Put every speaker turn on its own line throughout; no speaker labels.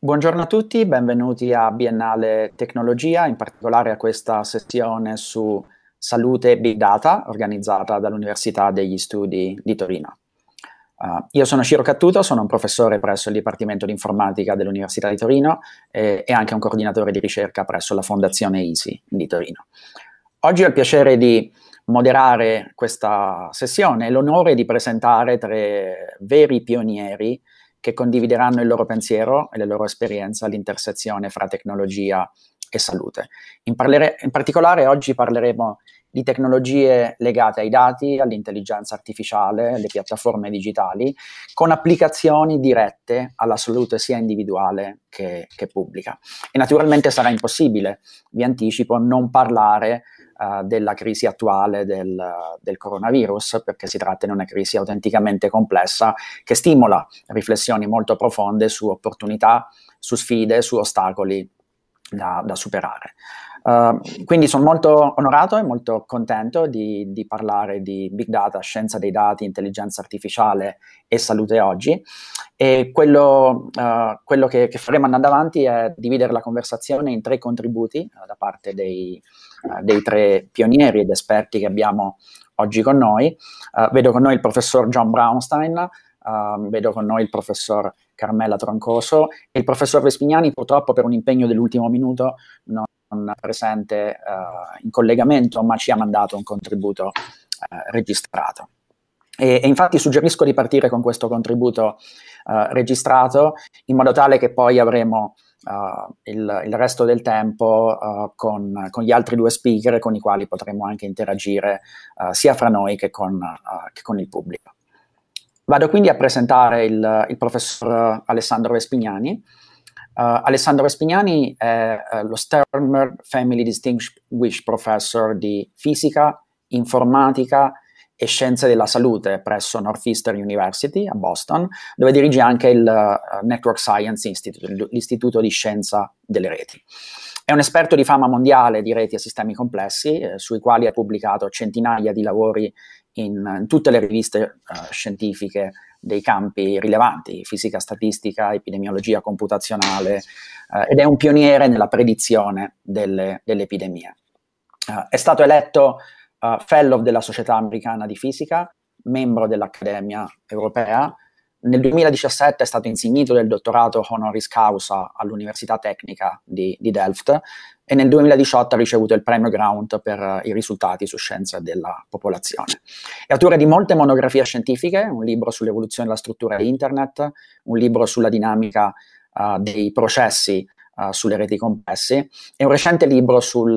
Buongiorno a tutti, benvenuti a Biennale Tecnologia, in particolare a questa sessione su salute e Big Data organizzata dall'Università degli Studi di Torino. Io sono Ciro Cattuto, sono un professore presso il Dipartimento di Informatica dell'Università di Torino e anche un coordinatore di ricerca presso la Fondazione ISI di Torino. Oggi ho il piacere di moderare questa sessione e l'onore di presentare tre veri pionieri che condivideranno il loro pensiero e le loro esperienze all'intersezione fra tecnologia e salute. In particolare oggi parleremo di tecnologie legate ai dati, all'intelligenza artificiale, alle piattaforme digitali, con applicazioni dirette alla salute sia individuale che pubblica. E naturalmente sarà impossibile, vi anticipo, non parlare della crisi attuale del coronavirus, perché si tratta di una crisi autenticamente complessa che stimola riflessioni molto profonde su opportunità, su sfide, su ostacoli da superare. Quindi sono molto onorato e molto contento di parlare di Big Data, scienza dei dati, intelligenza artificiale e salute oggi. E quello che faremo andando avanti è dividere la conversazione in tre contributi da parte dei tre pionieri ed esperti che abbiamo oggi con noi. Vedo con noi il professor John Brownstein, vedo con noi il professor Carmela Troncoso e il professor Vespignani, purtroppo per un impegno dell'ultimo minuto non presente in collegamento, ma ci ha mandato un contributo registrato. E infatti suggerisco di partire con questo contributo registrato, in modo tale che poi avremo il resto del tempo con gli altri due speaker con i quali potremo anche interagire sia fra noi che con il pubblico. Vado quindi a presentare il professor Alessandro Vespignani. Alessandro Vespignani è lo Sternberg Family Distinguished Professor di Fisica, Informatica e Scienze della Salute presso Northeastern University a Boston, dove dirige anche il Network Science Institute, l'istituto di scienza delle reti. È un esperto di fama mondiale di reti e sistemi complessi, sui quali ha pubblicato centinaia di lavori in tutte le riviste scientifiche dei campi rilevanti, fisica statistica, epidemiologia computazionale, ed è un pioniere nella predizione delle epidemie. È stato eletto Fellow della Società Americana di Fisica, membro dell'Accademia Europea. Nel 2017 è stato insignito del dottorato honoris causa all'Università Tecnica di Delft e nel 2018 ha ricevuto il premio Grant per i risultati su scienza della popolazione. È autore di molte monografie scientifiche, un libro sull'evoluzione della struttura di Internet, un libro sulla dinamica dei processi sulle reti complesse e un recente libro sul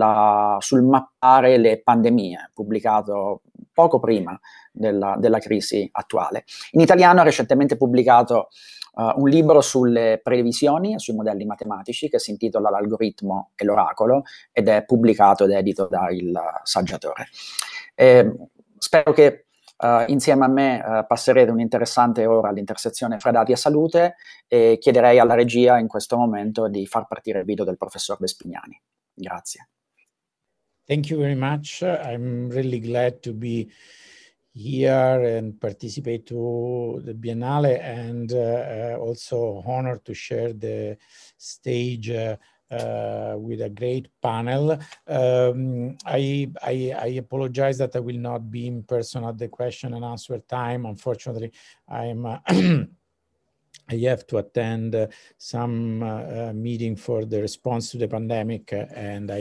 mappare le pandemie, pubblicato poco prima della crisi attuale. In italiano ha recentemente pubblicato un libro sulle previsioni e sui modelli matematici che si intitola L'algoritmo e l'oracolo ed è pubblicato ed edito da Il Saggiatore. Spero che insieme a me passerete un'interessante ora all'intersezione fra dati e salute e chiederei alla regia in questo momento di far partire il video del professor Vespignani. Grazie.
Thank you very much. I'm really glad to be here and participate to the Biennale and also honored to share the stage with a great panel. I apologize that I will not be in person at the question and answer time. Unfortunately, I have to attend some meeting for the response to the pandemic, and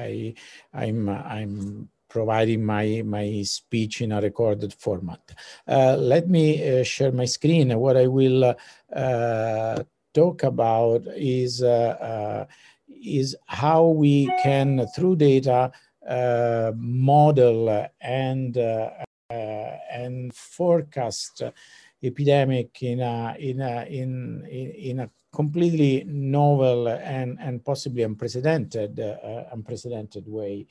I'm providing my speech in a recorded format. Let me share my screen. What I will talk about is how we can, through data, model and forecast epidemic in a completely novel and possibly unprecedented way.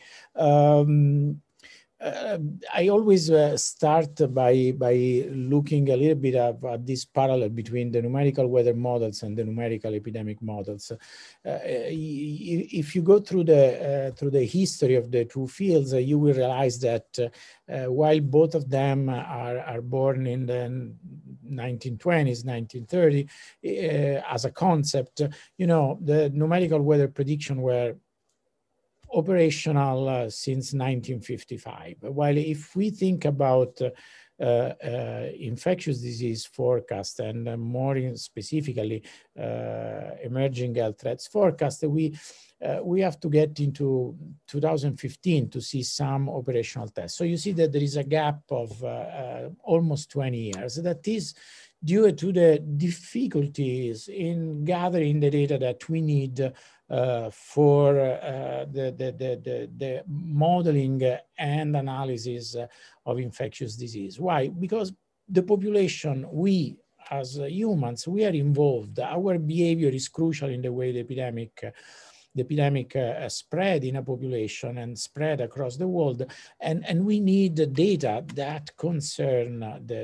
I always start by looking a little bit at this parallel between the numerical weather models and the numerical epidemic models. If you go through the history of the two fields, you will realize that while both of them are born in the 1920s, 1930, as a concept, the numerical weather prediction were operational since 1955. While if we think about infectious disease forecast and more specifically emerging health threats forecast, we have to get into 2015 to see some operational tests. So you see that there is a gap of almost 20 years. That is due to the difficulties in gathering the data that we need for the modeling and analysis of infectious disease. Why? Because the population, we as humans, we are involved. Our behavior is crucial in the way the epidemic spread in a population and spread across the world, and we need the data that concern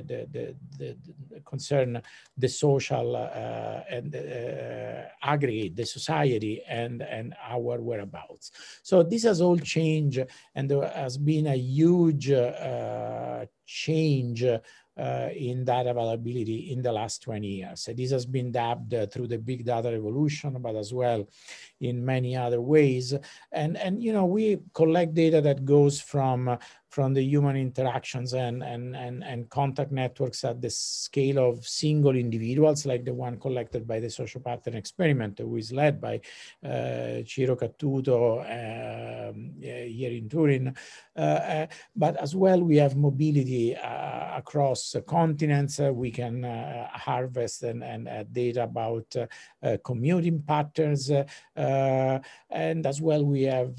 the social and aggregate, the society and our whereabouts. So this has all changed, and there has been a huge change in data availability in the last 20 years. This has been dubbed through the big data revolution, but as well in many other ways. And we collect data that goes from the human interactions and contact networks at the scale of single individuals, like the one collected by the social pattern experiment, who is led by Ciro Cattuto here in Turin. But as well, we have mobility across continents. We can harvest and data about commuting patterns. And as well, we have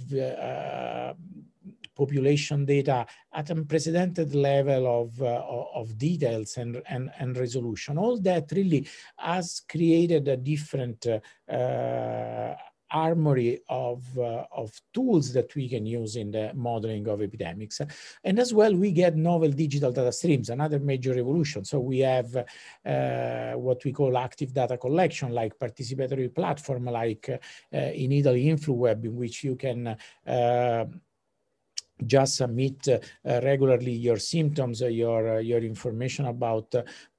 population data at unprecedented level of details and resolution. All that really has created a different armory of tools that we can use in the modeling of epidemics. And as well, we get novel digital data streams, another major revolution. So we have what we call active data collection, like participatory platform, like in Italy, InfluWeb, in which you can just submit regularly your symptoms, your information about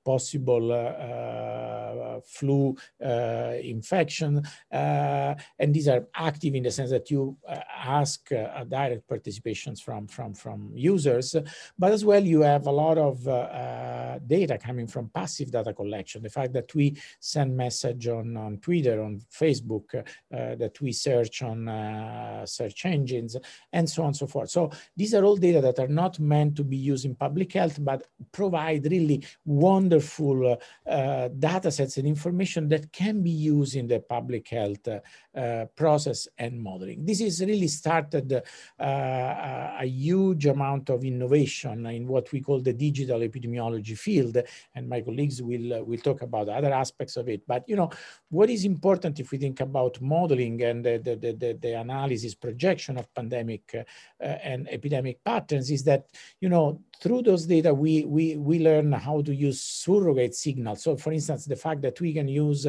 possible flu infection, and these are active in the sense that you ask direct participations from users, but as well you have a lot of data coming from passive data collection. The fact that we send message on Twitter, on Facebook, that we search on search engines, and so on and so forth. So these are all data that are not meant to be used in public health, but provide really wonderful data sets and information that can be used in the public health process and modeling. This is really started a huge amount of innovation in what we call the digital epidemiology field, and my colleagues will talk about other aspects of it. But what is important if we think about modeling and the analysis projection of pandemic and epidemic patterns is that through those data we learn how to use surrogate signals. So for instance, the fact that we can use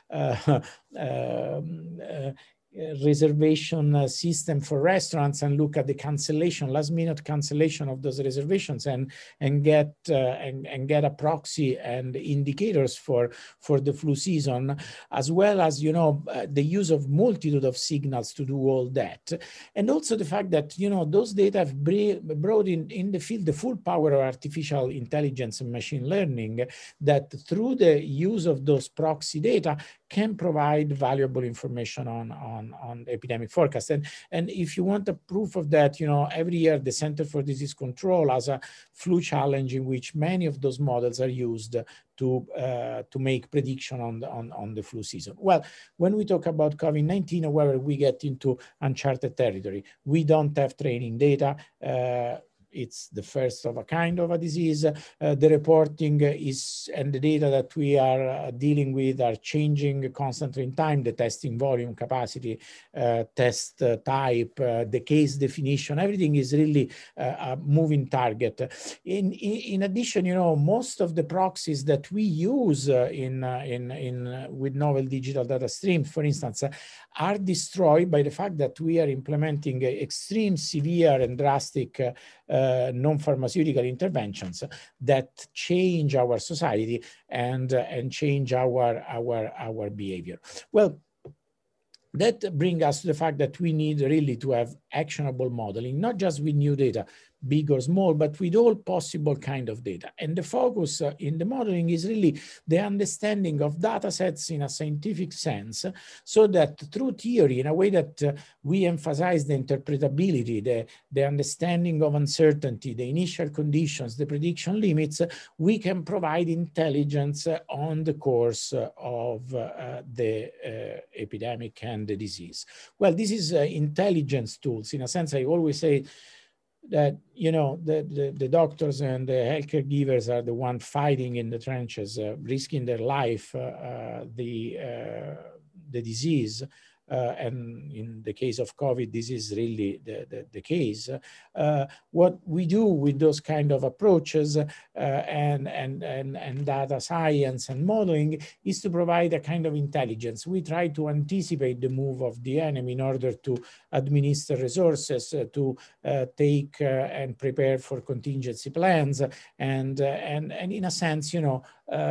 reservation system for restaurants and look at the cancellation, last minute cancellation of those reservations and get a proxy and indicators for the flu season, as well as the use of multitude of signals to do all that. And also the fact that those data have brought in the field the full power of artificial intelligence and machine learning that through the use of those proxy data can provide valuable information on epidemic forecast. And if you want a proof of that, every year the Center for Disease Control has a flu challenge in which many of those models are used to make prediction on the flu season. Well, when we talk about COVID-19, however, we get into uncharted territory. We don't have training data. It's the first of a kind of a disease. The reporting and the data that we are dealing with are changing constantly in time. The testing volume, capacity, test type, the case definition, everything is really a moving target. In addition, most of the proxies that we use with novel digital data streams, for instance, are destroyed by the fact that we are implementing extreme, severe, and drastic non-pharmaceutical interventions that change our society and change our behavior. Well, that brings us to the fact that we need really to have actionable modeling, not just with new data, big or small, but with all possible kind of data. And the focus in the modeling is really the understanding of data sets in a scientific sense, so that through theory, in a way that we emphasize the interpretability, the understanding of uncertainty, the initial conditions, the prediction limits, we can provide intelligence on the course of the epidemic and the disease. Well, this is intelligence tools. In a sense, I always say that, you know, the doctors and the healthcare givers are the one fighting in the trenches, risking their life, the disease. And in the case of COVID, this is really the case. What we do with those kind of approaches and data science and modeling is to provide a kind of intelligence. We try to anticipate the move of the enemy in order to administer resources, to take and prepare for contingency plans, and in a sense, you know,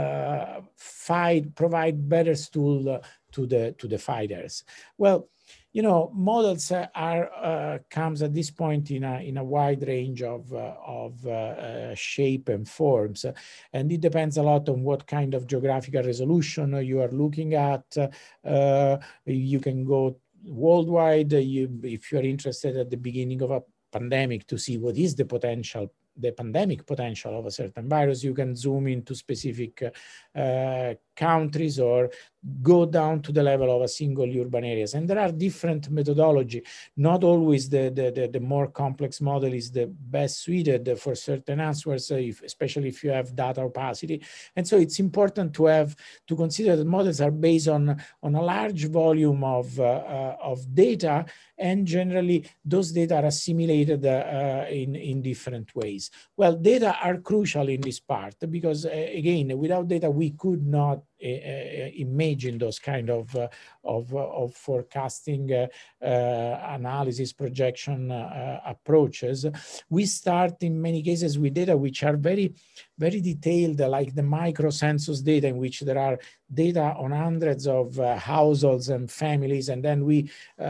provide better tool to the fighters. Well, you know, models comes at this point in a wide range of shape and forms, and it depends a lot on what kind of geographical resolution you are looking at. You can go worldwide. If you are interested at the beginning of a pandemic to see what is the pandemic potential of a certain virus, you can zoom into specific countries or go down to the level of a single urban areas. And there are different methodology. Not always the more complex model is the best suited for certain answers, especially if you have data opacity. And so it's important to consider that models are based on a large volume of data, and generally those data are assimilated in different ways. Well, data are crucial in this part because, again, without data we could not imagine those kind of forecasting, analysis, projection approaches. We start in many cases with data which are very, very detailed, like the micro census data, in which there are data on hundreds of households and families, and then we,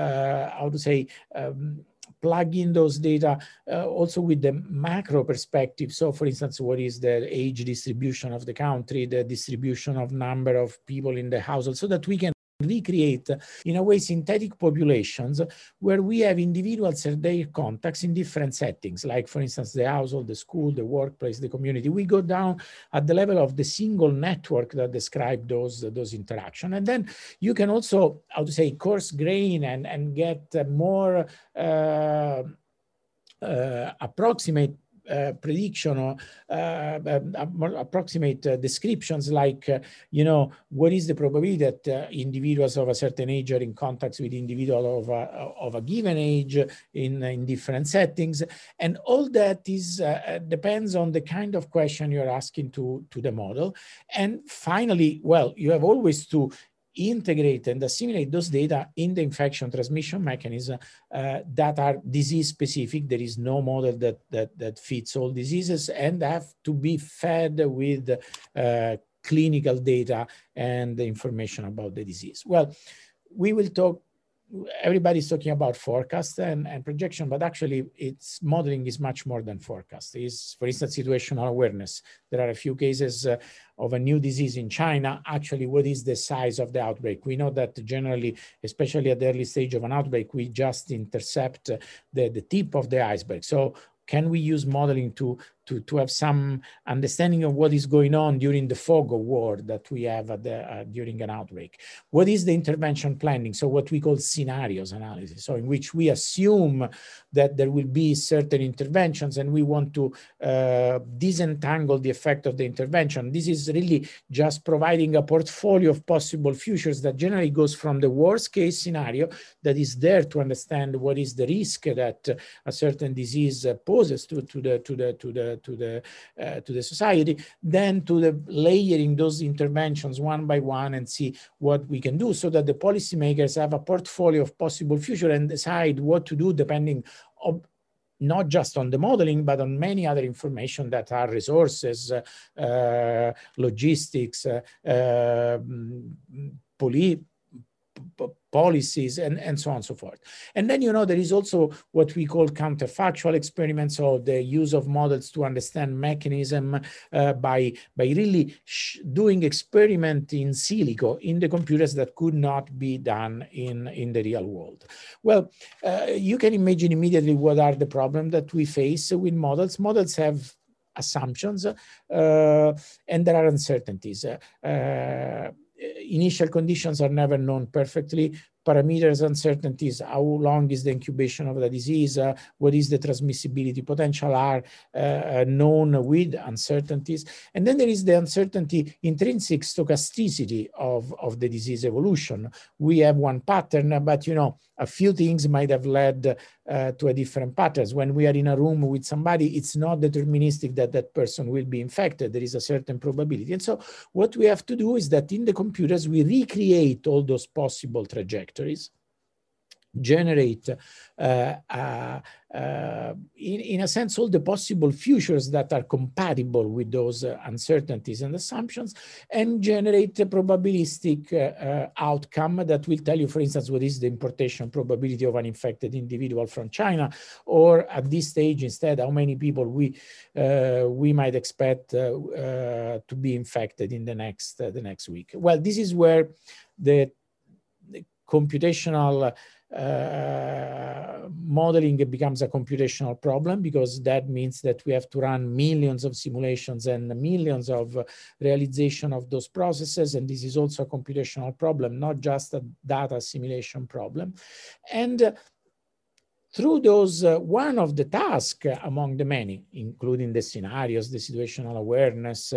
plug in those data also with the macro perspective. So for instance, what is the age distribution of the country, the distribution of number of people in the household, so that we can recreate in a way synthetic populations where we have individuals and their contacts in different settings, like for instance the household, the school, the workplace, the community. We go down at the level of the single network that describe those interactions, and then you can also, coarse grain and get more approximate prediction or more approximate descriptions, like what is the probability that individuals of a certain age are in contact with individuals of a given age in different settings. And all that is depends on the kind of question you're asking to the model. And finally, well, you have always to integrate and assimilate those data in the infection transmission mechanism that are disease specific. There is no model that fits all diseases, and have to be fed with clinical data and the information about the disease. Well, we will talk, everybody's talking about forecast and projection, but actually its modeling is much more than forecast. It's, for instance, situational awareness. There are a few cases of a new disease in China. Actually, what is the size of the outbreak? We know that generally, especially at the early stage of an outbreak, we just intercept the tip of the iceberg. So can we use modeling to have some understanding of what is going on during the fog of war that we have during an outbreak? What is the intervention planning? So what we call scenarios analysis, so in which we assume that there will be certain interventions and we want to disentangle the effect of the intervention. This is really just providing a portfolio of possible futures that generally goes from the worst case scenario that is there to understand what is the risk that a certain disease poses to the society, then to the layering those interventions one by one and see what we can do, so that the policymakers have a portfolio of possible future and decide what to do depending on not just on the modeling, but on many other information that are resources, logistics, policies, and so on and so forth. And then, there is also what we call counterfactual experiments, or the use of models to understand mechanism by really doing experiment in silico in the computers that could not be done in the real world. Well, you can imagine immediately what are the problems that we face with models. Models have assumptions, and there are uncertainties. Initial conditions are never known perfectly. Parameters, uncertainties, how long is the incubation of the disease, what is the transmissibility potential are known with uncertainties. And then there is the uncertainty, intrinsic stochasticity of the disease evolution. We have one pattern, but a few things might have led to a different patterns. When we are in a room with somebody, it's not deterministic that that person will be infected. There is a certain probability. And so what we have to do is that in the computers, we recreate all those possible trajectories, generate, in a sense, all the possible futures that are compatible with those uncertainties and assumptions, and generate a probabilistic outcome that will tell you, for instance, what is the importation probability of an infected individual from China, or at this stage, instead, how many people we might expect to be infected in the next week. Well, this is where the computational modeling becomes a computational problem, because that means that we have to run millions of simulations and millions of realization of those processes. And this is also a computational problem, not just a data assimilation problem. And through those, one of the tasks among the many, including the scenarios, the situational awareness,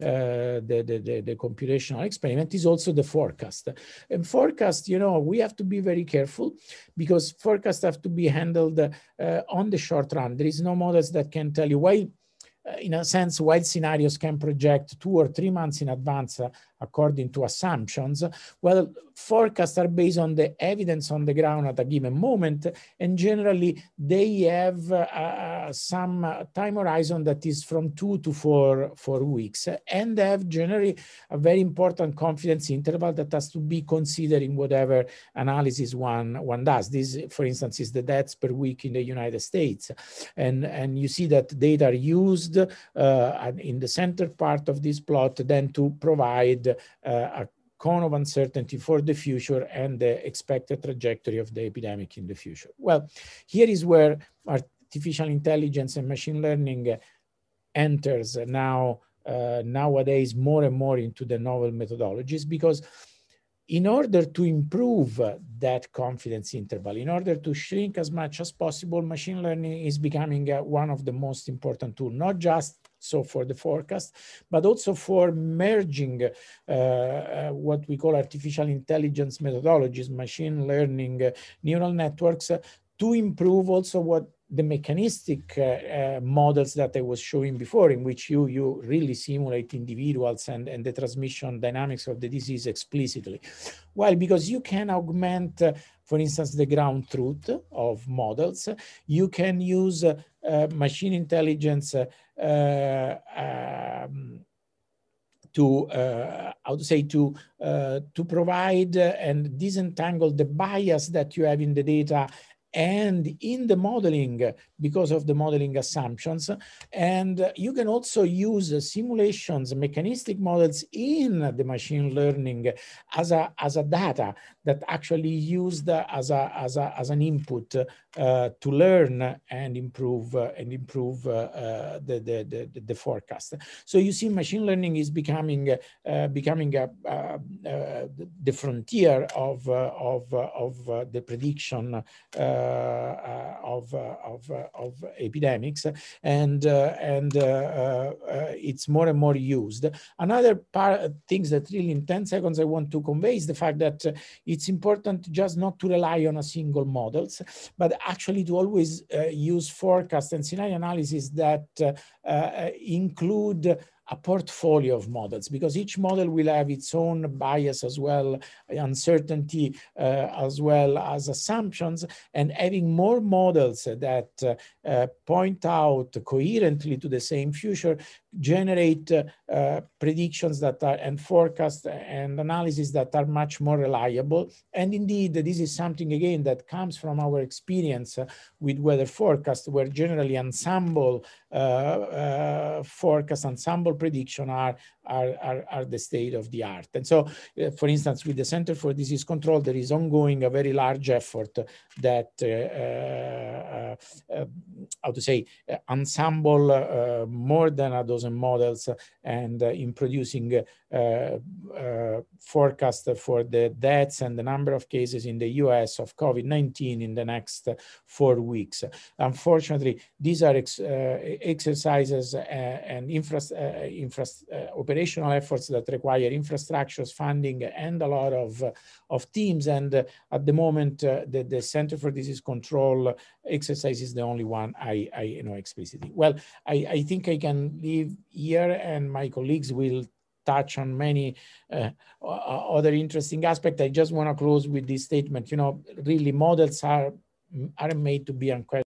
the computational experiment, is also the forecast. And forecast, we have to be very careful, because forecasts have to be handled on the short run. There is no models that can tell you why. In a sense, while scenarios can project 2 or 3 months in advance according to assumptions, well, forecasts are based on the evidence on the ground at a given moment, and generally they have some time horizon that is from 2 to 4 weeks, and they have generally a very important confidence interval that has to be considered in whatever analysis one does. This, for instance, is the deaths per week in the United States, and you see that data are used in the center part of this plot then to provide a cone of uncertainty for the future and the expected trajectory of the epidemic in the future. Well, here is where artificial intelligence and machine learning enters nowadays more and more into the novel methodologies, because in order to improve that confidence interval, in order to shrink as much as possible, machine learning is becoming one of the most important tools, not just so for the forecast, but also for merging what we call artificial intelligence methodologies, machine learning, neural networks, to improve also what the mechanistic models that I was showing before, in which you really simulate individuals and the transmission dynamics of the disease explicitly. Well, because you can augment, for instance, the ground truth of models. You can use machine intelligence to provide and disentangle the bias that you have in the data and in the modeling, because of the modeling assumptions. And you can also use simulations, mechanistic models in the machine learning as a data that actually used as an input to learn and improve the forecast. So you see, machine learning is becoming the frontier of the prediction of epidemics, and it's more and more used. Another things that really in 10 seconds I want to convey is the fact that it's important just not to rely on a single models, but actually to always use forecast and scenario analysis that include a portfolio of models, because each model will have its own bias as well, uncertainty as well as assumptions, and having more models that point out coherently to the same future generate predictions that are, and forecasts and analysis that are much more reliable. And indeed, this is something, again, that comes from our experience with weather forecast, where generally ensemble forecast, ensemble prediction are the state of the art. And so, for instance, with the Center for Disease Control, there is ongoing a very large effort that, how to say, ensemble more than a dozen models, and in producing forecast for the deaths and the number of cases in the US of COVID-19 in the next 4 weeks. Unfortunately, these are exercises and operational efforts that require infrastructures, funding, and a lot of teams. And at the moment, the Center for Disease Control exercise is the only one I know explicitly. Well, I think I can leave here, and my colleagues will touch on many other interesting aspects. I just want to close with this statement. You know, really, models are made to be unquestioned.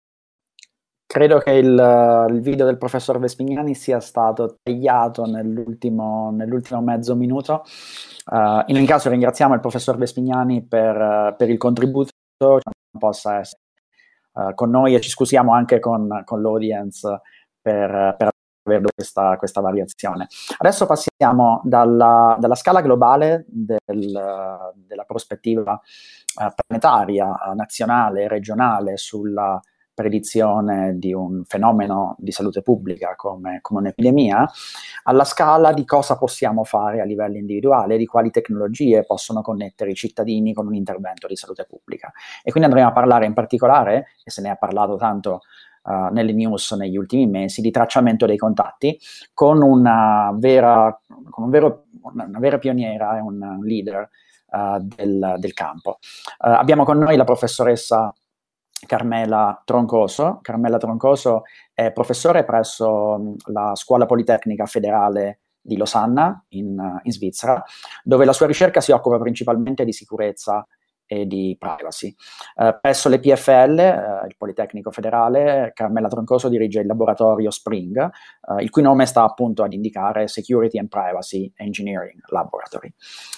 Credo che il video del professor Vespignani sia stato tagliato nell'ultimo mezzo minuto. In ogni caso ringraziamo il professor Vespignani per il contributo, che non possa essere con noi, e ci scusiamo anche con l'audience per aver questa variazione. Adesso passiamo dalla scala globale della prospettiva planetaria, nazionale, regionale, sulla predizione di un fenomeno di salute pubblica come un'epidemia, alla scala di cosa possiamo fare a livello individuale, di quali tecnologie possono connettere i cittadini con un intervento di salute pubblica. E quindi andremo a parlare in particolare, e se ne è parlato tanto nelle news negli ultimi mesi, di tracciamento dei contatti, con una vera pioniera e un leader del campo. Abbiamo con noi la professoressa Carmela Troncoso. Carmela Troncoso è professore presso la Scuola Politecnica Federale di Losanna, in Svizzera, dove la sua ricerca si occupa principalmente di sicurezza e di privacy. Presso le PFL, il Politecnico Federale, Carmela Troncoso dirige il laboratorio SPRING, il cui nome sta appunto ad indicare Security and Privacy Engineering Laboratory.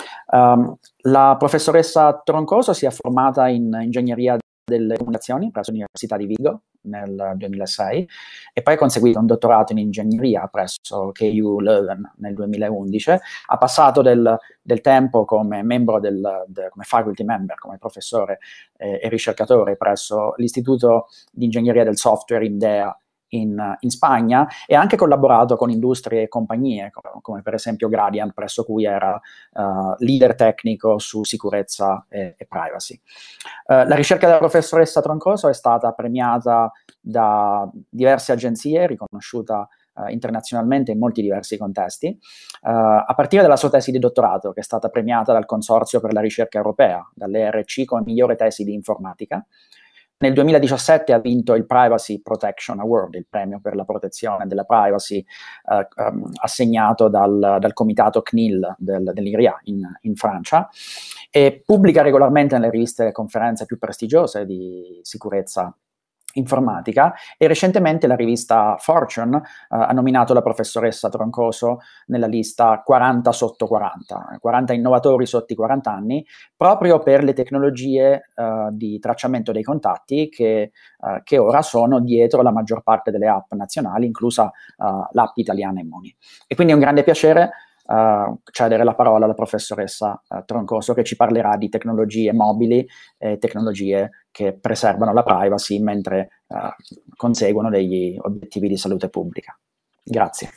La professoressa Troncoso si è formata in ingegneria delle comunicazioni presso l'Università di Vigo nel 2006 e poi ha conseguito un dottorato in ingegneria presso KU Leuven nel 2011. Ha passato del tempo come membro come faculty member, come professore e ricercatore presso l'Istituto di Ingegneria del Software IMDEA in Spagna, e ha anche collaborato con industrie e compagnie come per esempio Gradiant, presso cui era leader tecnico su sicurezza e privacy. La ricerca della professoressa Troncoso è stata premiata da diverse agenzie, riconosciuta internazionalmente in molti diversi contesti, a partire dalla sua tesi di dottorato, che è stata premiata dal Consorzio per la ricerca europea, dall'ERC, come migliore tesi di informatica. Nel 2017 ha vinto il Privacy Protection Award, il premio per la protezione della privacy assegnato dal comitato CNIL dell'IRIA in Francia, e pubblica regolarmente nelle riviste e conferenze più prestigiose di sicurezza informatica, e recentemente la rivista Fortune ha nominato la professoressa Troncoso nella lista 40 sotto 40, 40 innovatori sotto i 40 anni, proprio per le tecnologie di tracciamento dei contatti che ora sono dietro la maggior parte delle app nazionali, inclusa l'app italiana Immuni. E quindi è un grande piacere cedere la parola alla professoressa Troncoso, che ci parlerà di tecnologie mobili e tecnologie che preservano la privacy mentre conseguono degli obiettivi di salute pubblica. Grazie.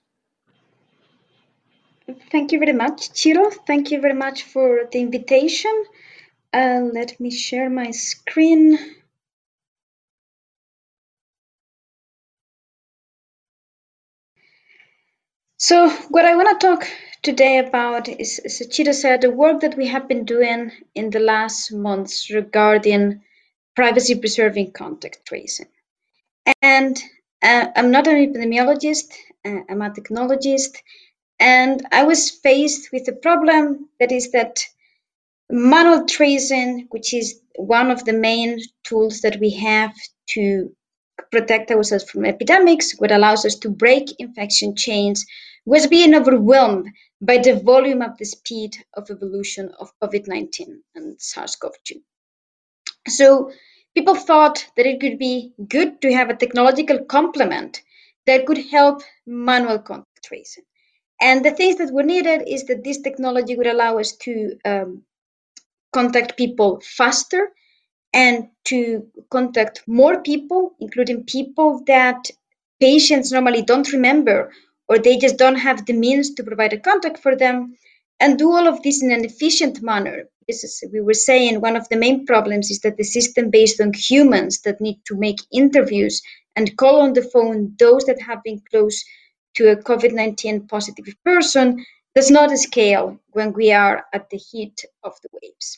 Thank you very much, Ciro. Thank you very much for the invitation. Let me share my screen. So what I want to talk today about is, as Ciro said, the work that we have been doing in the last months regarding privacy-preserving contact tracing. And I'm not an epidemiologist, I'm a technologist, and I was faced with a problem that is that manual tracing, which is one of the main tools that we have to protect ourselves from epidemics, what allows us to break infection chains, was being overwhelmed by the volume of the speed of evolution of COVID-19 and SARS-CoV-2. So people thought that it could be good to have a technological complement that could help manual contact tracing. And the things that were needed is that this technology would allow us to contact people faster and to contact more people, including people that patients normally don't remember, or they just don't have the means to provide a contact for them, and do all of this in an efficient manner. This is, we were saying, one of the main problems is that the system based on humans that need to make interviews and call on the phone those that have been close to a COVID-19 positive person does not scale when we are at the heat of the waves.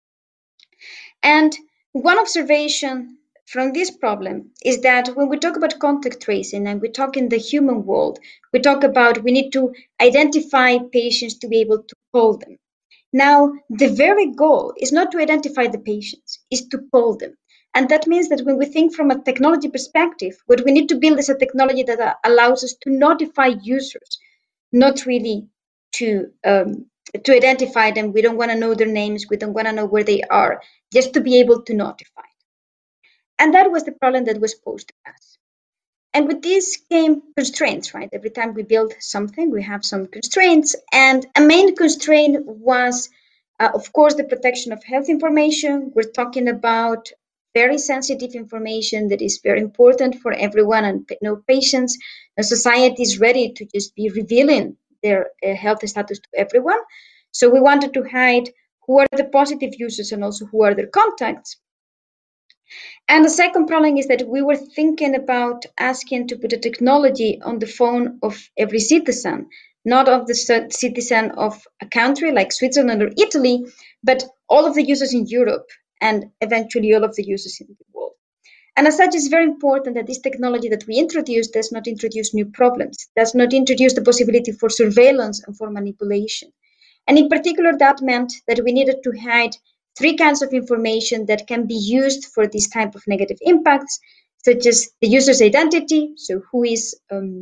And one observation from this problem is that when we talk about contact tracing and we talk in the human world, we talk about we need to identify patients to be able to call them. Now, the very goal is not to identify the patients, is to call them. And that means that when we think from a technology perspective, what we need to build is a technology that allows us to notify users, not really to identify them. We don't want to know their names. We don't want to know where they are, just to be able to notify. And that was the problem that was posed to us. And with this came constraints, right? Every time we build something, we have some constraints. And a main constraint was, of course, the protection of health information. We're talking about very sensitive information that is very important for everyone and no patients. The society is ready to just be revealing their health status to everyone. So we wanted to hide who are the positive users and also who are their contacts. And the second problem is that we were thinking about asking to put a technology on the phone of every citizen, not of the citizen of a country like Switzerland or Italy, but all of the users in Europe and eventually all of the users in the world. And as such, it's very important that this technology that we introduce does not introduce new problems, does not introduce the possibility for surveillance and for manipulation. And in particular, that meant that we needed to hide three kinds of information that can be used for this type of negative impacts, such as the user's identity, so who is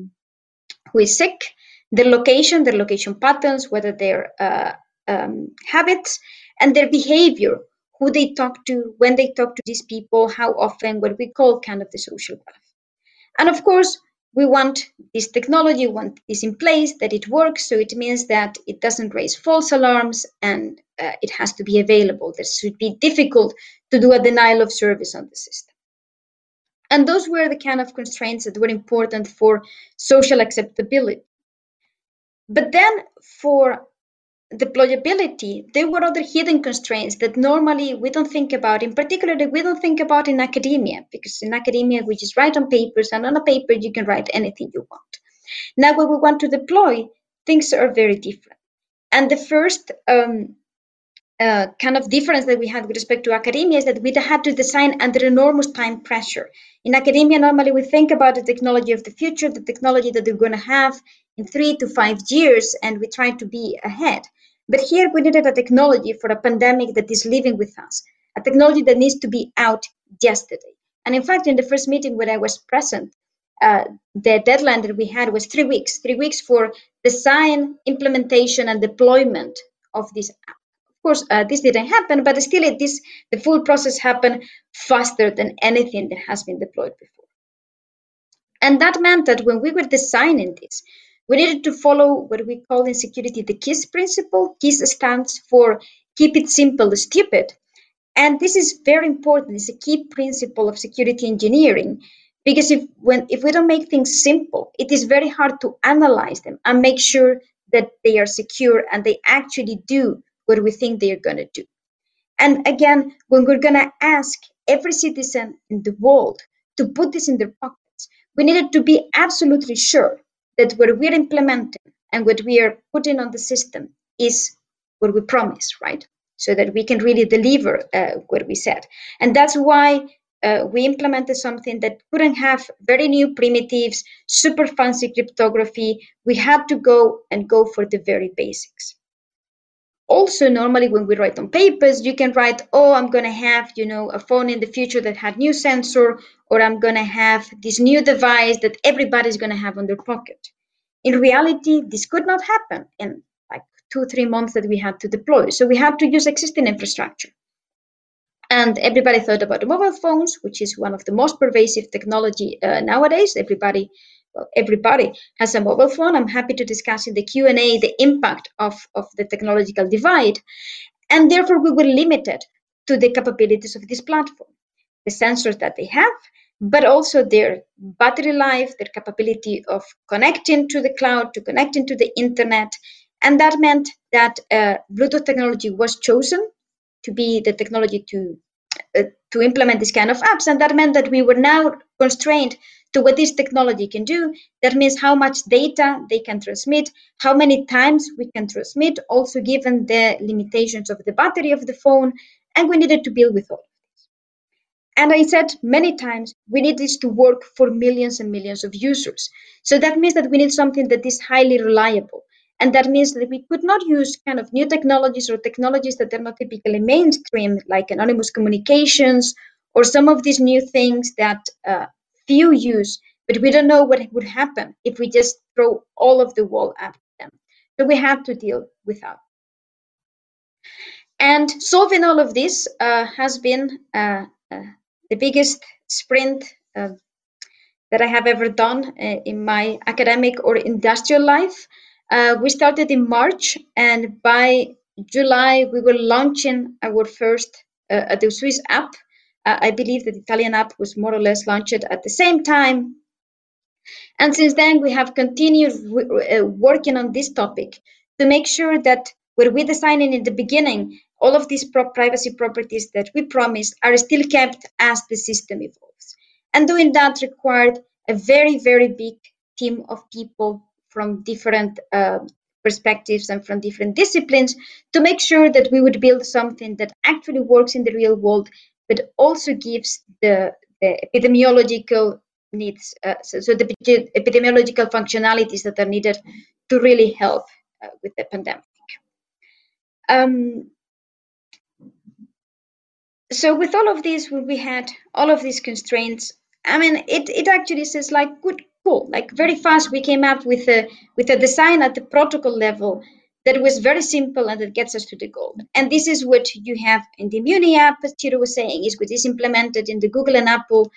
sick, their location patterns, whether their habits, and their behavior, who they talk to, when they talk to these people, how often, what we call kind of the social graph. And of course, we want this technology, we want this in place, that it works. So it means that it doesn't raise false alarms and it has to be available. This should be difficult to do a denial of service on the system. And those were the kind of constraints that were important for social acceptability. But then for deployability, there were other hidden constraints that normally we don't think about. In particular, that we don't think about in academia, because in academia we just write on papers, and on a paper you can write anything you want. Now, when we want to deploy, things are very different. And the first kind of difference that we had with respect to academia is that we had to design under enormous time pressure. In academia, normally we think about the technology of the future, the technology that we're going to have in 3 to 5 years, and we try to be ahead. But here we needed a technology for a pandemic that is living with us, a technology that needs to be out yesterday. And in fact, in the first meeting where I was present, the deadline that we had was 3 weeks, 3 weeks for design, implementation, and deployment of this app. Of course, this didn't happen, but still the full process happened faster than anything that has been deployed before. And that meant that when we were designing this, we needed to follow what we call in security the KISS principle. KISS stands for keep it simple, stupid. And this is very important. It's a key principle of security engineering, because if we don't make things simple, it is very hard to analyze them and make sure that they are secure and they actually do what we think they are going to do. And again, when we're going to ask every citizen in the world to put this in their pockets, we needed to be absolutely sure that what we're implementing and what we are putting on the system is what we promise, right? So that we can really deliver what we said. And that's why we implemented something that couldn't have very new primitives, super fancy cryptography. We had to go for the very basics. Also, normally when we write on papers, you can write, oh, I'm going to have, a phone in the future that had new sensor, or I'm going to have this new device that everybody's going to have on their pocket. In reality, this could not happen in like 2-3 months that we had to deploy. So we had to use existing infrastructure. And everybody thought about the mobile phones, which is one of the most pervasive technology nowadays. Everybody has a mobile phone. I'm happy to discuss in the Q&A the impact of the technological divide. And therefore, we were limited to the capabilities of this platform, the sensors that they have, but also their battery life, their capability of connecting to the cloud, to connecting to the internet. And that meant that Bluetooth technology was chosen to be the technology to implement this kind of apps. And that meant that we were now constrained to what this technology can do. That means how much data they can transmit, how many times we can transmit, also given the limitations of the battery of the phone. And we needed to build with all of this. And I said many times, we need this to work for millions and millions of users. So that means that we need something that is highly reliable. And that means that we could not use kind of new technologies or technologies that are not typically mainstream, like anonymous communications or some of these new things that few use, but we don't know what would happen if we just throw all of the wall at them. So we have to deal with that. And solving all of this has been the biggest sprint that I have ever done in my academic or industrial life. We started in March, and by July, we were launching our first the Swiss app. I believe that the Italian app was more or less launched at the same time. And since then, we have continued working on this topic to make sure that what we designed in the beginning, all of these privacy properties that we promised are still kept as the system evolves. And doing that required a very, very big team of people from different perspectives and from different disciplines to make sure that we would build something that actually works in the real world, but also gives the epidemiological needs, so the epidemiological functionalities that are needed to really help with the pandemic. So with all of this, when we had all of these constraints, I mean, it actually says like, good, cool, like very fast we came up with a design at the protocol level that was very simple and that gets us to the goal. And this is what you have in the Muni app, as Chiro was saying, is what is implemented in the Google and Apple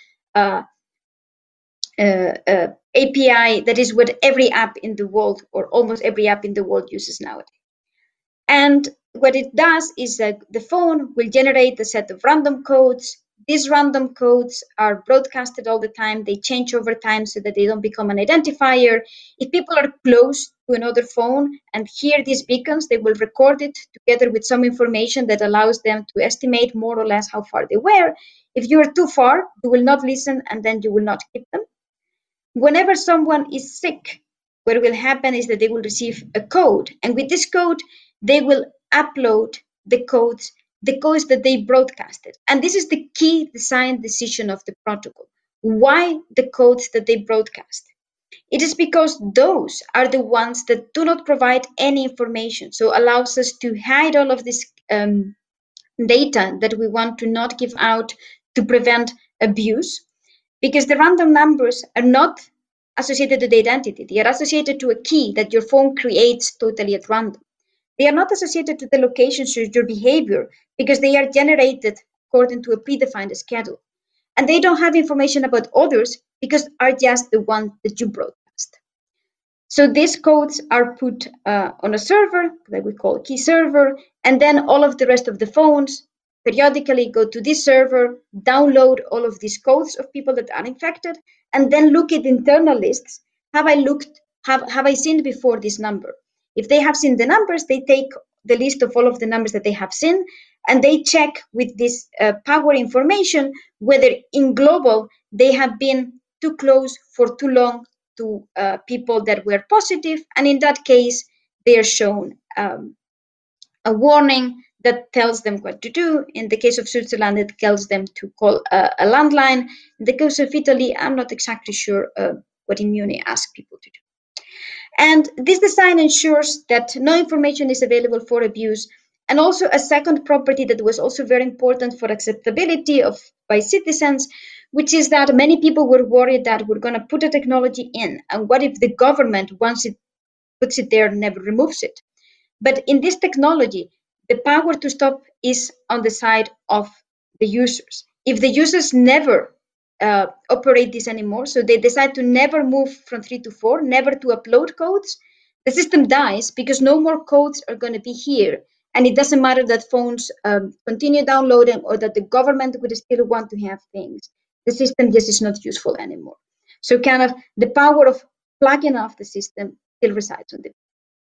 API. That is what every app in the world, or almost every app in the world, uses nowadays. And what it does is that the phone will generate a set of random codes. These random codes are broadcasted all the time. They change over time so that they don't become an identifier. If people are close to another phone and hear these beacons, they will record it together with some information that allows them to estimate more or less how far they were. If you are too far, you will not listen, and then you will not keep them. Whenever someone is sick, what will happen is that they will receive a code. And with this code, they will upload the codes that they broadcasted. And this is the key design decision of the protocol. Why the codes that they broadcast? It is because those are the ones that do not provide any information. So allows us to hide all of this data that we want to not give out to prevent abuse. Because the random numbers are not associated to the identity. They are associated to a key that your phone creates totally at random. They are not associated to the locations or your behavior because they are generated according to a predefined schedule. And they don't have information about others because are just the ones that you broadcast. So these codes are put on a server that we call key server, and then all of the rest of the phones periodically go to this server, download all of these codes of people that are infected, and then look at internal lists. Have I seen before this number? If they have seen the numbers, they take the list of all of the numbers that they have seen, and they check with this power information whether in global they have been too close for too long to people that were positive, and in that case, they are shown a warning that tells them what to do. In the case of Switzerland, it tells them to call a landline. In the case of Italy, I'm not exactly sure what Immuni asks people to do. And this design ensures that no information is available for abuse. And also a second property that was also very important for acceptability by citizens, which is that many people were worried that we're going to put a technology in, and what if the government, once it puts it there, never removes it? But in this technology, the power to stop is on the side of the users. If the users never operate this anymore, so they decide to never move from 3 to 4, never to upload codes, the system dies because no more codes are going to be here. And it doesn't matter that phones continue downloading or that the government would still want to have things. The system just is not useful anymore. So kind of the power of plugging off the system still resides on the.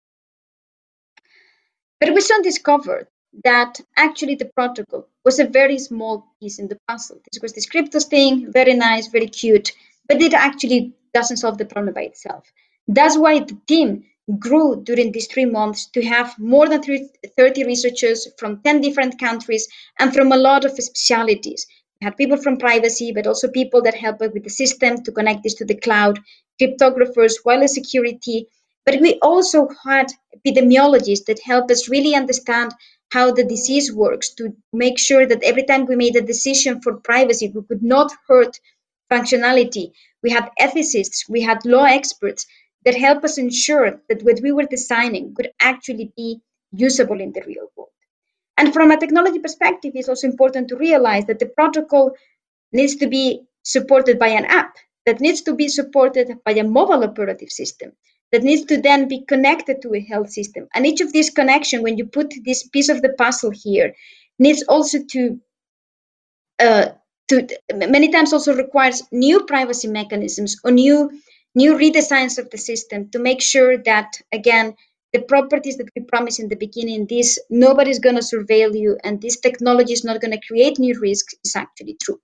But we soon discovered that actually the protocol was a very small piece in the puzzle. This was this cryptos thing, very nice, very cute, but it actually doesn't solve the problem by itself. That's why the team grew during these 3 months to have more than 30 researchers from 10 different countries and from a lot of specialities. We had people from privacy, but also people that help us with the system to connect this to the cloud, cryptographers, wireless security. But we also had epidemiologists that help us really understand how the disease works, to make sure that every time we made a decision for privacy, we could not hurt functionality. We had ethicists, we had law experts that help us ensure that what we were designing could actually be usable in the real world. And from a technology perspective, it's also important to realize that the protocol needs to be supported by an app, that needs to be supported by a mobile operative system, that needs to then be connected to a health system. And each of these connections, when you put this piece of the puzzle here, needs also to many times also requires new privacy mechanisms or new redesigns of the system to make sure that, again, the properties that we promised in the beginning, this nobody's going to surveil you and this technology is not going to create new risks, is actually true.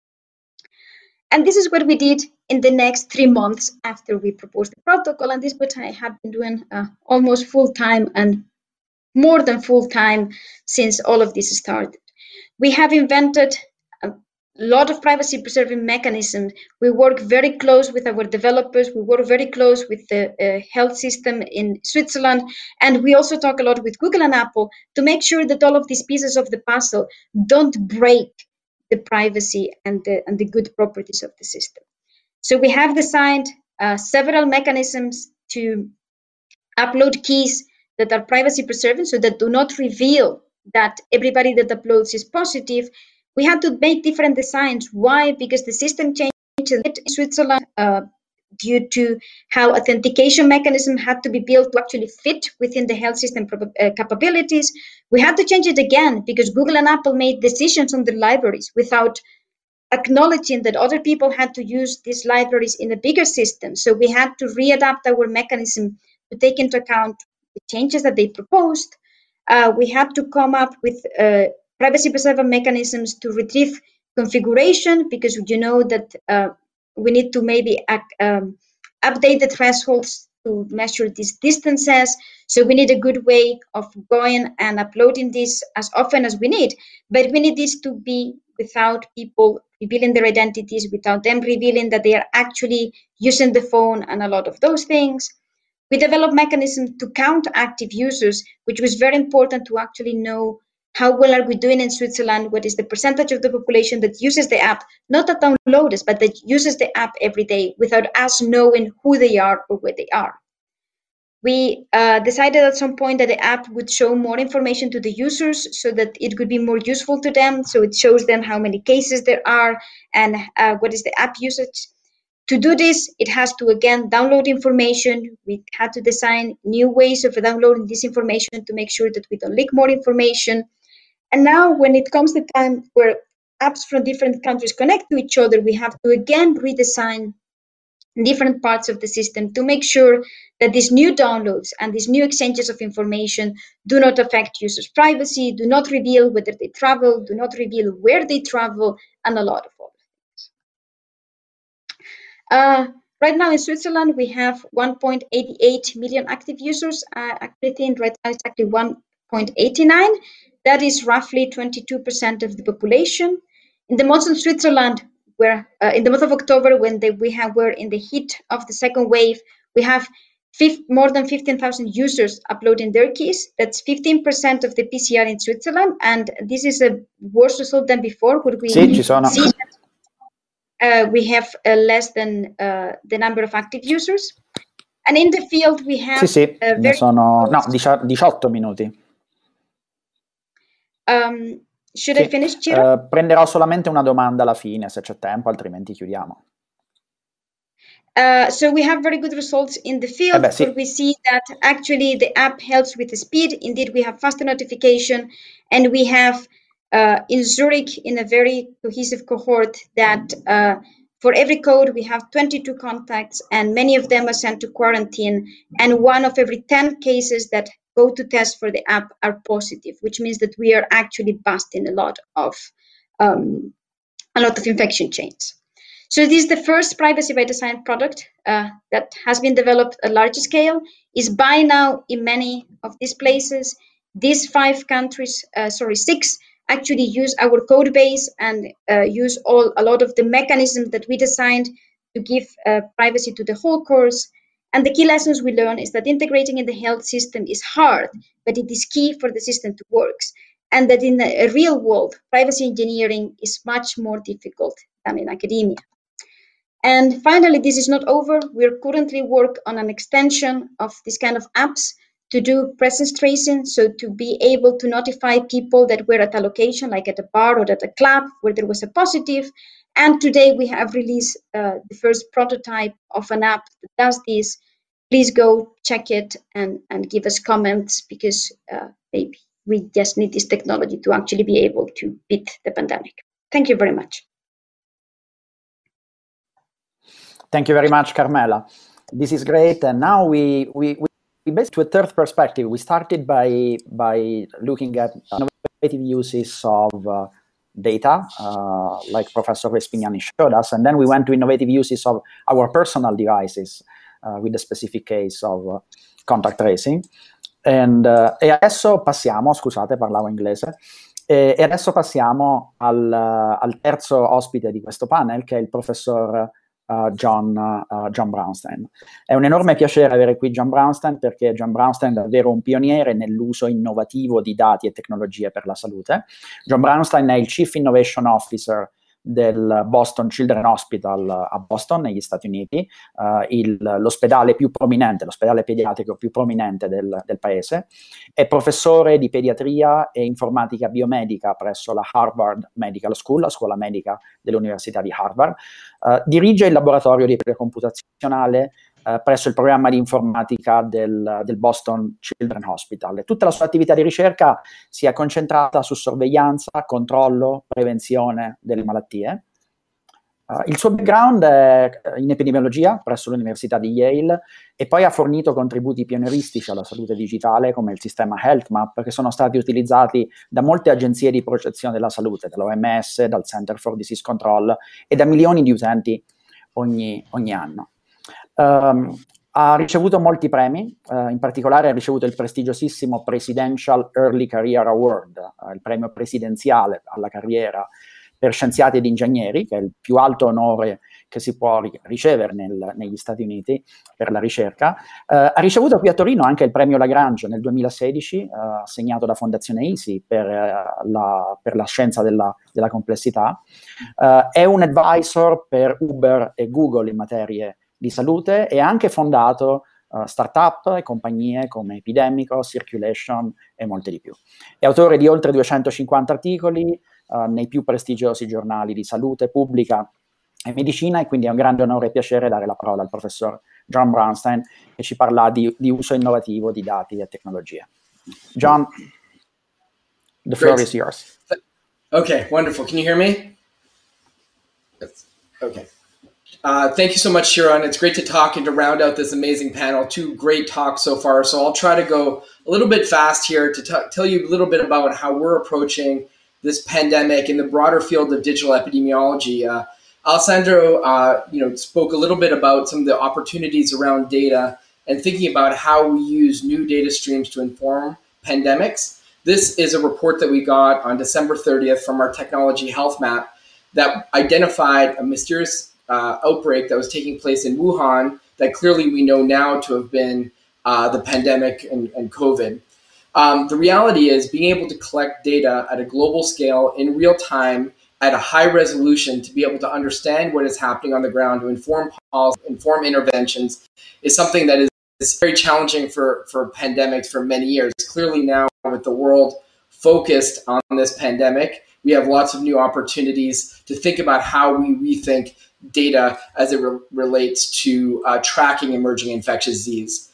And this is what we did in the next 3 months after we proposed the protocol. And this is what I have been doing almost full time and more than full time since all of this started. We have invented a lot of privacy preserving mechanisms. We work very close with our developers. We work very close with the health system in Switzerland. And we also talk a lot with Google and Apple to make sure that all of these pieces of the puzzle don't break the privacy and the good properties of the system. So we have designed several mechanisms to upload keys that are privacy preserving, so that do not reveal that everybody that uploads is positive. We had to make different designs. Why? Because the system changed in Switzerland due to how authentication mechanism had to be built to actually fit within the health system capabilities. We had to change it again because Google and Apple made decisions on the libraries without acknowledging that other people had to use these libraries in a bigger system. So we had to readapt our mechanism to take into account the changes that they proposed. We had to come up with privacy preserving mechanisms to retrieve configuration, because you know that we need to maybe update the thresholds to measure these distances. So we need a good way of going and uploading this as often as we need. But we need this to be without people revealing their identities, without them revealing that they are actually using the phone and a lot of those things. We developed mechanisms to count active users, which was very important to actually know how well are we doing in Switzerland, what is the percentage of the population that uses the app, not that downloads, but that uses the app every day without us knowing who they are or where they are. We decided at some point that the app would show more information to the users so that it could be more useful to them. So it shows them how many cases there are and what is the app usage. To do this, it has to, again, download information. We had to design new ways of downloading this information to make sure that we don't leak more information. And now when it comes to time where apps from different countries connect to each other, we have to, again, redesign different parts of the system to make sure that these new downloads and these new exchanges of information do not affect users' privacy, do not reveal whether they travel, do not reveal where they travel, and a lot of other things. Right now in Switzerland, we have 1.88 million active users. I think right now it's actually 1.89. that is roughly 22% of the population. In the month of Switzerland, where in the month of October, when were in the heat of the second wave, we have more than 15,000 users uploading their keys. That's 15% of the PCR in Switzerland, and this is a worse result than before, where we see that we have less than the number of active users. And in the field we have...
ne sono 18 minuti.
Should I finish, Ciro?
Prenderò solamente una domanda alla fine, se c'è tempo, altrimenti chiudiamo.
So we have very good results in the field, where we see that actually the app helps with the speed. Indeed, we have faster notification, and we have in Zurich, in a very cohesive cohort, that for every code we have 22 contacts, and many of them are sent to quarantine, and 1 of every 10 cases that go to test for the app are positive, which means that we are actually busting a lot of infection chains. So this is the first privacy by design product that has been developed at large scale, is by now in many of these places. These 6 countries, actually use our code base and use a lot of the mechanisms that we designed to give privacy to the whole course. And the key lessons we learn is that integrating in the health system is hard, but it is key for the system to work. And that in a real world, privacy engineering is much more difficult than in academia. And finally, this is not over. We're currently working on an extension of this kind of apps to do presence tracing, so to be able to notify people that were at a location, like at a bar or at a club, where there was a positive. And today we have released the first prototype of an app that does this. Please go check it and give us comments, because maybe we just need this technology to actually be able to beat the pandemic. Thank you very much.
Thank you very much, Carmela. This is great. And now we based to a third perspective. We started by looking at innovative uses of data, like Professor Vespignani showed us, and then we went to innovative uses of our personal devices with the specific case of contact tracing. E adesso passiamo, scusate, parlavo inglese, e adesso passiamo al terzo ospite di questo panel, che è il professor John Brownstein. È un enorme piacere avere qui John Brownstein, perché John Brownstein è davvero un pioniere nell'uso innovativo di dati e tecnologie per la salute. John Brownstein è il Chief Innovation Officer del Boston Children's Hospital a Boston, negli Stati Uniti, l'ospedale più prominente, l'ospedale pediatrico più prominente del paese. È professore di pediatria e informatica biomedica presso la Harvard Medical School, la scuola medica dell'Università di Harvard. Dirige il laboratorio di etica computazionale presso il programma di informatica del Boston Children's Hospital. Tutta la sua attività di ricerca si è concentrata su sorveglianza, controllo, prevenzione delle malattie. Il suo background è in epidemiologia presso l'Università di Yale, e poi ha fornito contributi pionieristici alla salute digitale, come il sistema HealthMap, che sono stati utilizzati da molte agenzie di protezione della salute, dall'OMS, dal Center for Disease Control e da milioni di utenti ogni anno. Ha ricevuto molti premi, in particolare ha ricevuto il prestigiosissimo Presidential Early Career Award, il premio presidenziale alla carriera per scienziati ed ingegneri, che è il più alto onore che si può ricevere negli Stati Uniti per la ricerca. Ha ricevuto qui a Torino anche il premio Lagrange nel 2016, assegnato da Fondazione Easy per la scienza della complessità. È un advisor per Uber e Google in materie di salute, e ha anche fondato start-up e compagnie come Epidemico, Circulation e molte di più. È autore di oltre 250 articoli nei più prestigiosi giornali di salute pubblica e medicina, e quindi è un grande onore e piacere dare la parola al professor John Brownstein, che ci parla di uso innovativo di dati e tecnologie. John, the floor is yours.
Okay, wonderful. Can you hear me? Okay. Thank you so much, Shiran. It's great to talk and to round out this amazing panel. 2 great talks so far. So I'll try to go a little bit fast here to tell you a little bit about how we're approaching this pandemic in the broader field of digital epidemiology. Alessandro, spoke a little bit about some of the opportunities around data and thinking about how we use new data streams to inform pandemics. This is a report that we got on December 30th from our technology health map that identified a mysterious outbreak that was taking place in Wuhan that clearly we know now to have been the pandemic and COVID. The reality is being able to collect data at a global scale in real time at a high resolution to be able to understand what is happening on the ground, to inform policy, inform interventions, is something that is very challenging for pandemics for many years. Clearly now, with the world focused on this pandemic, we have lots of new opportunities to think about how we rethink data as it relates to tracking emerging infectious disease.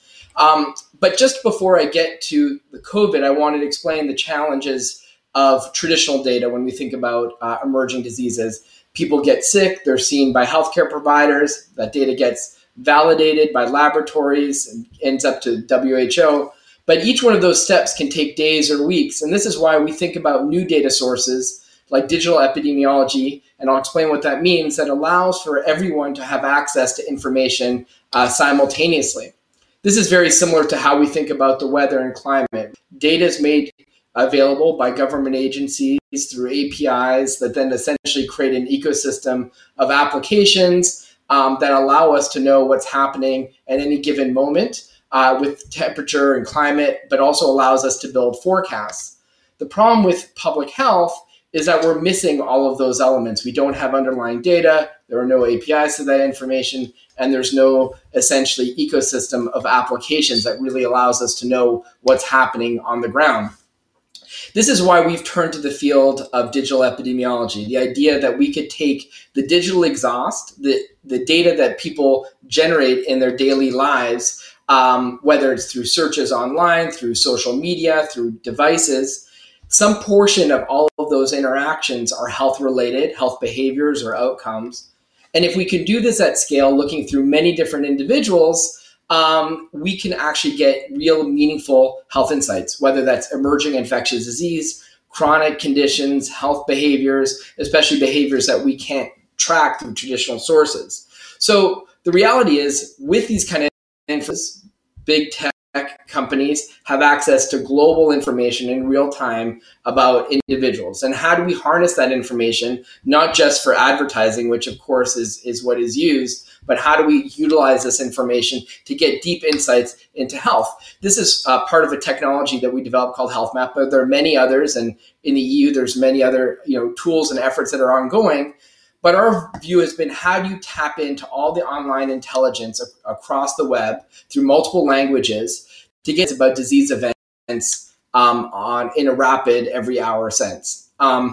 But just before I get to the COVID, I wanted to explain the challenges of traditional data when we think about emerging diseases. People get sick, they're seen by healthcare providers, that data gets validated by laboratories and ends up to WHO. But each one of those steps can take days or weeks. And this is why we think about new data sources like digital epidemiology, and I'll explain what that means, that allows for everyone to have access to information simultaneously. This is very similar to how we think about the weather and climate. Data is made available by government agencies through APIs that then essentially create an ecosystem of applications that allow us to know what's happening at any given moment with temperature and climate, but also allows us to build forecasts. The problem with public health is that we're missing all of those elements. We don't have underlying data, there are no APIs to that information, and there's no essentially ecosystem of applications that really allows us to know what's happening on the ground. This is why we've turned to the field of digital epidemiology, the idea that we could take the digital exhaust, the data that people generate in their daily lives, whether it's through searches online, through social media, through devices. Some portion of all of those interactions are health-related, health behaviors or outcomes. And if we can do this at scale, looking through many different individuals, we can actually get real meaningful health insights, whether that's emerging infectious disease, chronic conditions, health behaviors, especially behaviors that we can't track through traditional sources. So the reality is, with these kind of infos, big tech companies have access to global information in real time about individuals. And how do we harness that information, not just for advertising, which of course is what is used, but how do we utilize this information to get deep insights into health? This is part of a technology that we developed called Health Map, but there are many others, and in the EU there's many other tools and efforts that are ongoing. But our view has been, how do you tap into all the online intelligence across the web through multiple languages to get about disease events in a rapid every hour sense?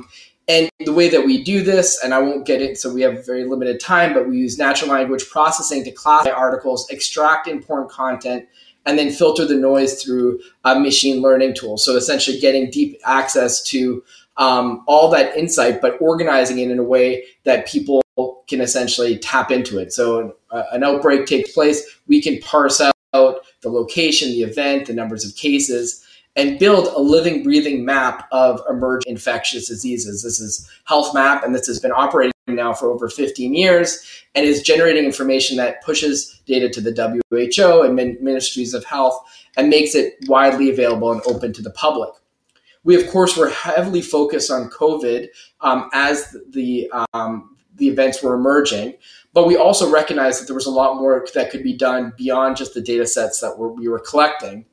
And the way that we do this, and I won't get it, so we have very limited time, but we use natural language processing to classify articles, extract important content, and then filter the noise through machine learning tools. So essentially getting deep access to all that insight, but organizing it in a way that people can essentially tap into it. So an outbreak takes place, we can parse out the location, the event, the numbers of cases, and build a living, breathing map of emerging infectious diseases. This is Health Map, and this has been operating now for over 15 years and is generating information that pushes data to the WHO and ministries of health and makes it widely available and open to the public. We, of course, were heavily focused on COVID as the events were emerging, but we also recognized that there was a lot more that could be done beyond just the data sets that we were collecting.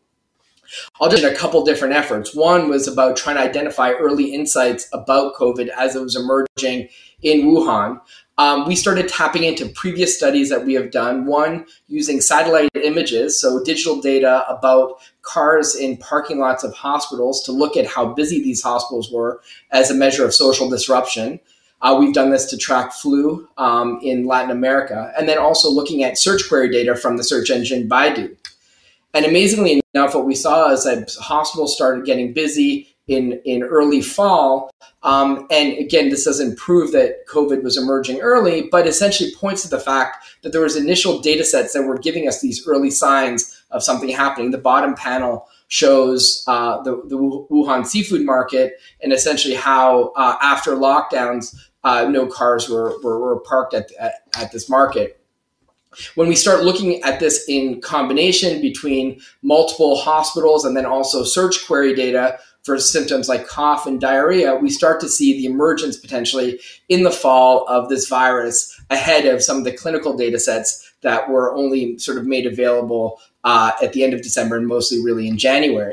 I'll just mention a couple different efforts. One was about trying to identify early insights about COVID as it was emerging in Wuhan. We started tapping into previous studies that we have done, one using satellite images, so digital data about cars in parking lots of hospitals to look at how busy these hospitals were as a measure of social disruption. We've done this to track flu in Latin America, and then also looking at search query data from the search engine Baidu. And amazingly enough, what we saw is that hospitals started getting busy in early fall. And again, this doesn't prove that COVID was emerging early, but essentially points to the fact that there was initial data sets that were giving us these early signs of something happening. The bottom panel shows the Wuhan seafood market and essentially how after lockdowns, no cars were parked at this market. When we start looking at this in combination between multiple hospitals and then also search query data for symptoms like cough and diarrhea, we start to see the emergence potentially in the fall of this virus ahead of some of the clinical data sets that were only sort of made available at the end of December and mostly really in January.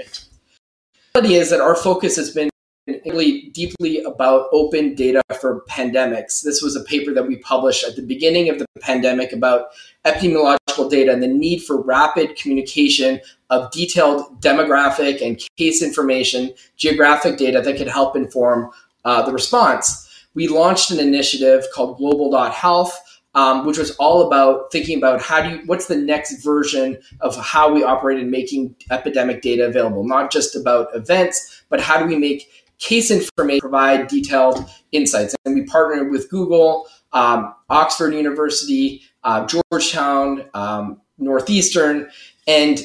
The reality is that our focus has been really deeply about open data for pandemics. This was a paper that we published at the beginning of the pandemic about epidemiological data and the need for rapid communication of detailed demographic and case information, geographic data that could help inform the response. We launched an initiative called Global.Health, which was all about thinking about what's the next version of how we operate in making epidemic data available, not just about events, but how do we make case information provide detailed insights. And we partnered with Google, Oxford University, Georgetown, Northeastern, and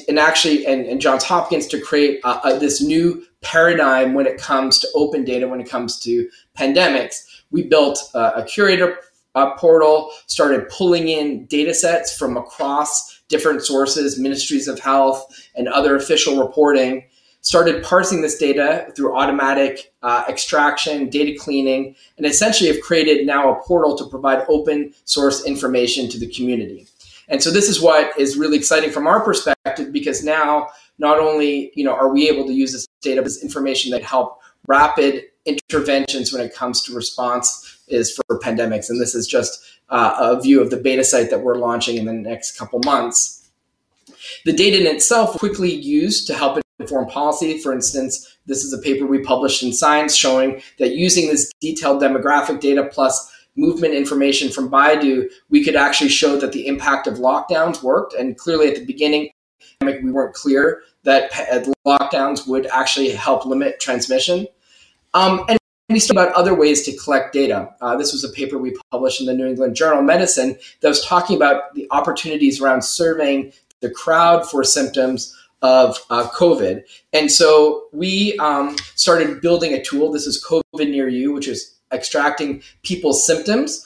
Johns Hopkins to create this new paradigm when it comes to open data, when it comes to pandemics. We built a curator portal, started pulling in data sets from across different sources, ministries of health and other official reporting, started parsing this data through automatic extraction, data cleaning, and essentially have created now a portal to provide open source information to the community. And so this is what is really exciting from our perspective, because now not only are we able to use this data as information that help rapid interventions when it comes to response is for pandemics. And this is just a view of the beta site that we're launching in the next couple months. The data in itself quickly used to help inform policy. For instance, this is a paper we published in Science showing that using this detailed demographic data plus movement information from Baidu, we could actually show that the impact of lockdowns worked. And clearly at the beginning, we weren't clear that lockdowns would actually help limit transmission. And we started about other ways to collect data. This was a paper we published in the New England Journal of Medicine that was talking about the opportunities around surveying the crowd for symptoms of COVID. And so we started building a tool. This is COVID Near You, which is extracting people's symptoms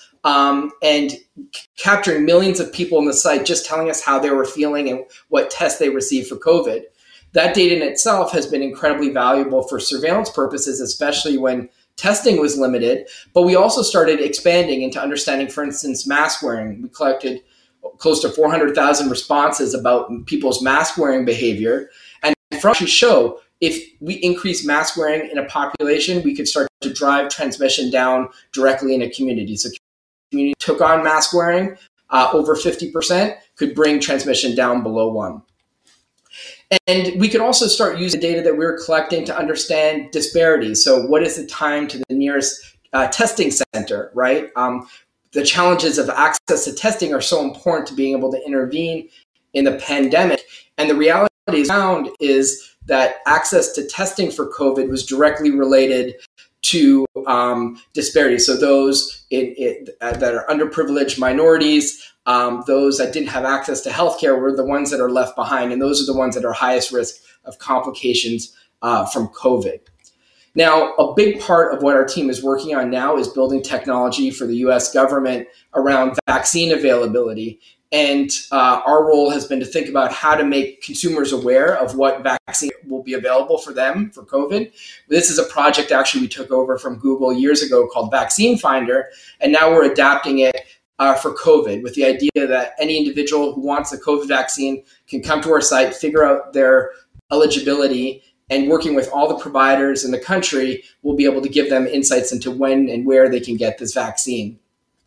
and capturing millions of people on the site, just telling us how they were feeling and what tests they received for COVID. That data in itself has been incredibly valuable for surveillance purposes, especially when testing was limited. But we also started expanding into understanding, for instance, mask wearing. We collected close to 400,000 responses about people's mask wearing behavior. And from actually show if we increase mask wearing in a population, we could start to drive transmission down directly in a community. So community took on mask wearing, over 50% could bring transmission down below 1. And we could also start using the data that we were collecting to understand disparities. So what is the time to the nearest testing center, right? The challenges of access to testing are so important to being able to intervene in the pandemic. And the reality found is that access to testing for COVID was directly related to disparities. So those that are underprivileged minorities, those that didn't have access to healthcare were the ones that are left behind. And those are the ones that are highest risk of complications from COVID. Now, a big part of what our team is working on now is building technology for the US government around vaccine availability. And our role has been to think about how to make consumers aware of what vaccine will be available for them for COVID. This is a project actually we took over from Google years ago called Vaccine Finder. And now we're adapting it for COVID with the idea that any individual who wants a COVID vaccine can come to our site, figure out their eligibility, and working with all the providers in the country, we'll be able to give them insights into when and where they can get this vaccine.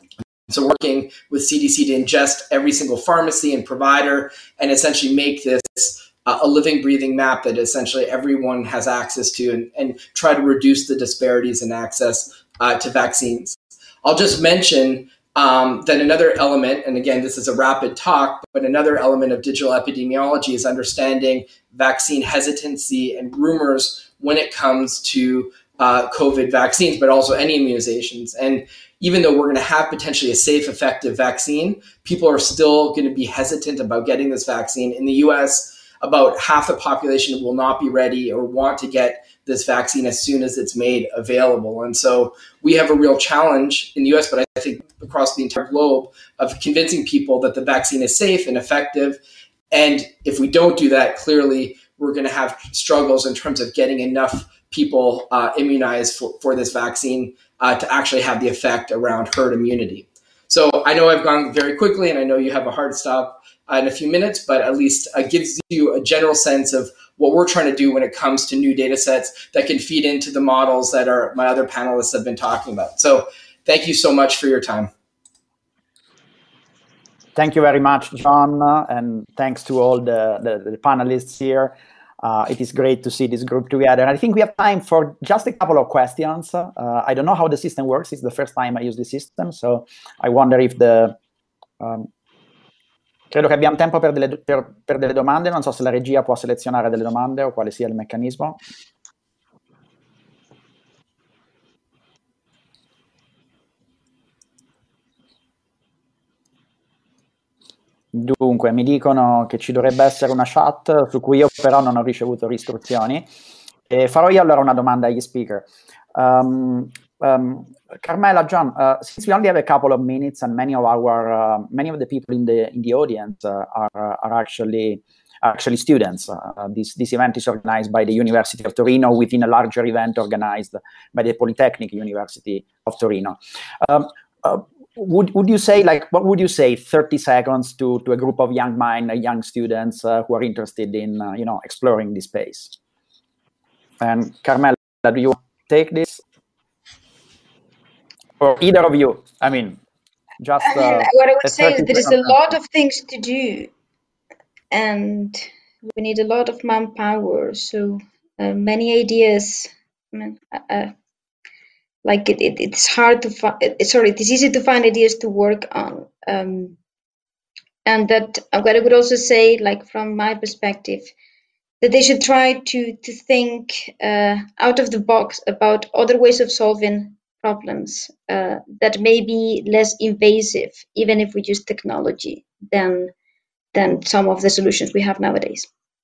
So working with CDC to ingest every single pharmacy and provider and essentially make this a living, breathing map that essentially everyone has access to and try to reduce the disparities in access to vaccines. I'll just mention that another element, and again, this is a rapid talk, but another element of digital epidemiology is understanding vaccine hesitancy and rumors when it comes to COVID vaccines, but also any immunizations. And even though we're going to have potentially a safe, effective vaccine, people are still going to be hesitant about getting this vaccine. In the US, about half the population will not be ready or want to get this vaccine as soon as it's made available. And so we have a real challenge in the US, but I think across the entire globe, of convincing people that the vaccine is safe and effective. And if we don't do that, clearly we're going to have struggles in terms of getting enough people immunized for this vaccine to actually have the effect around herd immunity. So I know I've gone very quickly, and I know you have a hard stop in a few minutes, but at least it gives you a general sense of what we're trying to do when it comes to new data sets that can feed into the models that my other panelists have been talking about. So thank you so much for your time.
Thank you very much, John, and thanks to all the panelists here. It is great to see this group together. And I think we have time for just a couple of questions. I don't know how the system works. It's the first time I use the system, so I wonder if credo che abbiamo tempo per delle domande. Non so se la regia può selezionare delle domande o quale sia il meccanismo. Dunque, mi dicono che ci dovrebbe essere una chat su cui io però non ho ricevuto istruzioni. Farò io allora una domanda agli speaker. Carmela, John, since we only have a couple of minutes and many of the people in the audience are actually students. This event is organized by the University of Torino within a larger event organized by the Polytechnic University of Torino. Would you say, what would you say 30 seconds to a group of young students who are interested in, exploring this space? And Carmela, do you take this? Or either of you? I mean, just...
what I would say is there is a lot of things to do, and we need a lot of manpower. So many ideas. I mean, it's hard to find. Sorry, it is easy to find ideas to work on. And that what I would also say, from my perspective, that they should try to think out of the box about other ways of solving problems that may be less invasive, even if we use technology, than some of the solutions we have nowadays.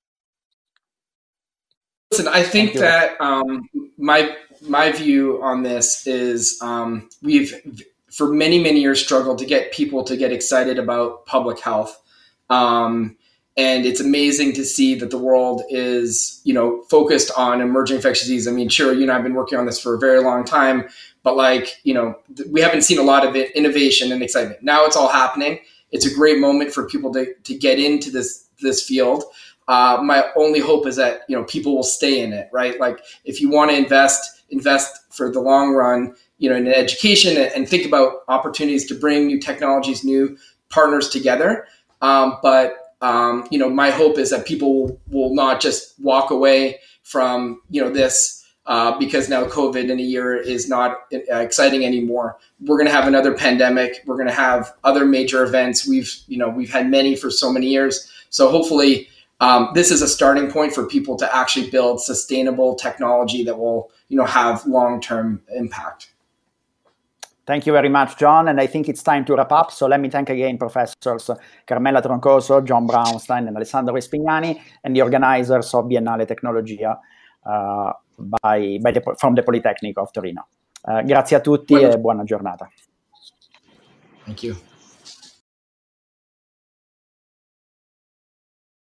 Listen, I think that my view on this is we've for many years struggled to get people to get excited about public health. And it's amazing to see that the world is, focused on emerging infectious disease. I mean, sure, you and I have been working on this for a very long time, but we haven't seen a lot of innovation and excitement. Now it's all happening. It's a great moment for people to get into this field. My only hope is that, people will stay in it, right? If you want to invest for the long run, in education and think about opportunities to bring new technologies, new partners together. My hope is that people will not just walk away from, this because now COVID in a year is not exciting anymore. We're going to have another pandemic. We're going to have other major events. We've had many for so many years. So hopefully this is a starting point for people to actually build sustainable technology that will, have long-term impact.
Thank you very much, John. And I think it's time to wrap up. So let me thank again Professors Carmela Troncoso, John Braunstein, and Alessandro Vespignani, and the organizers of Biennale Tecnologia from the Polytechnic of Torino. Grazie a tutti e buona giornata.
Thank you.